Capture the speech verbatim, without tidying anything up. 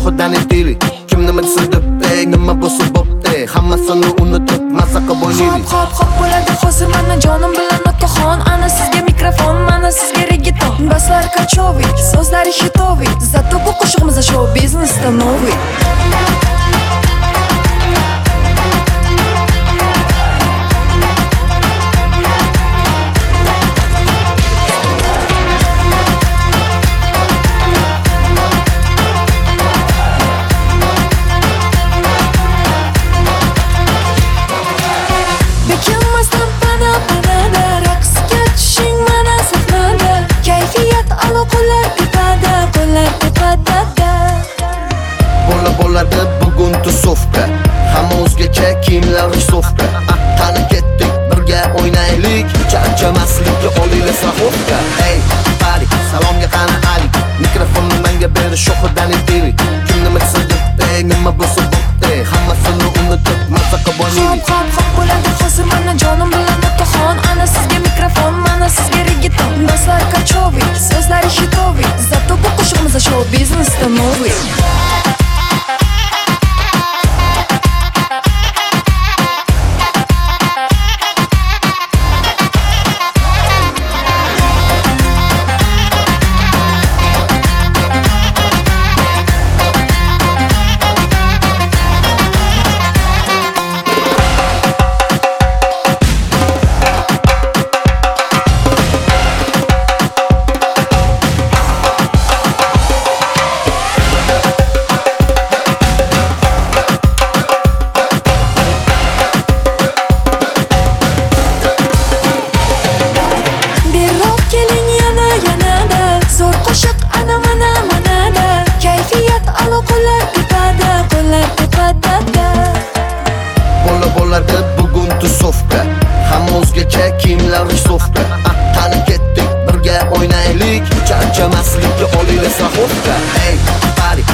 shoxidan etaylik. Kim nima desa deb, ey nima bo'lsa bo'pti. Hammasini unutib maza qilib o'ynaylik. Hop hop bo'ladi hozir mana jonim bilan okaxon. Ana sizga mikrofon, mana sizga reggaeton. Baslar kachoviy, so'zlari hitoviy. Zato bu qo'shig'imiz show biznesda noviy. Bo'ladi bugun tusovka, hamma o'zgacha kiyimlar sofka. Qani ketdik birga o'ynaylik, charchamaslikka olaylik straxovka. Ey pari, salomga qani alik, mikrofonni menga ber, shoxidan etaylik. Kim nima desa deb, ey nima bo'lsa bo'pti. Hammasini unutib maza qilib o'ynaylik. Hop hop hop bo'ladi hozir mana jonim bilan okaxon. Ana sizga mikrofon, mana sizga reggaeton. Baslar kachoviy, so'zlari hitoviy. Zato bu qo'shig'imiz show biznesda noviy. Bugun tusovka, hamma o'zgacha kiyimlar sofka. Qani ketdik birga o'ynaylik, charchamaslikka olaylik straxovka. Ey pari,